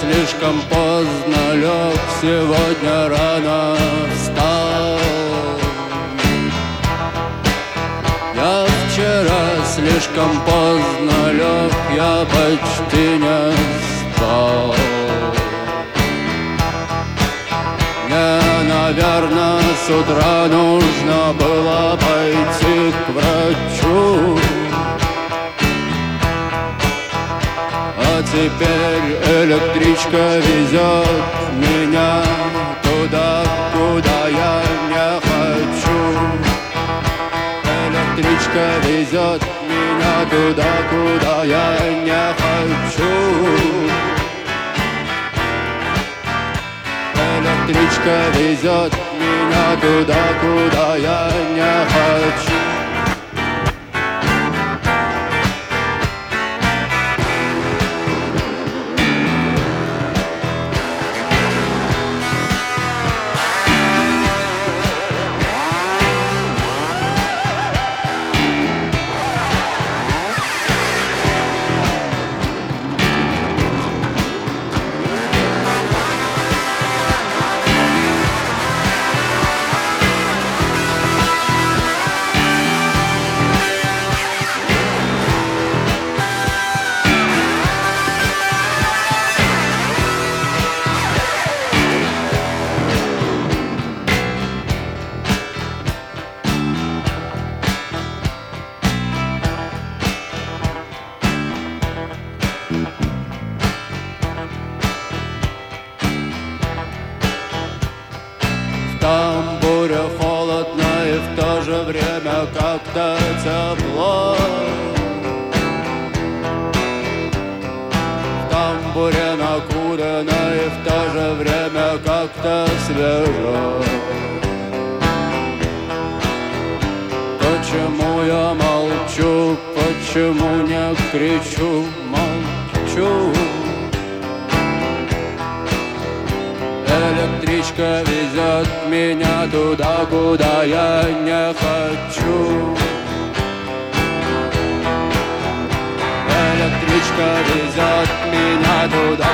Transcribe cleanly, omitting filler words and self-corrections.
слишком поздно лег, сегодня рано встал. Я вчера слишком поздно лег, я почти не спал. Мне, наверное, с утра нужно было пойти к врачу. А теперь электричка везет меня туда, куда я не хочу. Электричка везет меня туда, куда я не хочу. Электричка везет меня туда, куда я не хочу. Там буря, холодно и в то же время как-то тепло. В тамбуре накурено и в то же время как-то свежо. Почему я молчу, почему не кричу, молчу? Электричка везет меня туда, куда я не хочу. Электричка везет меня туда,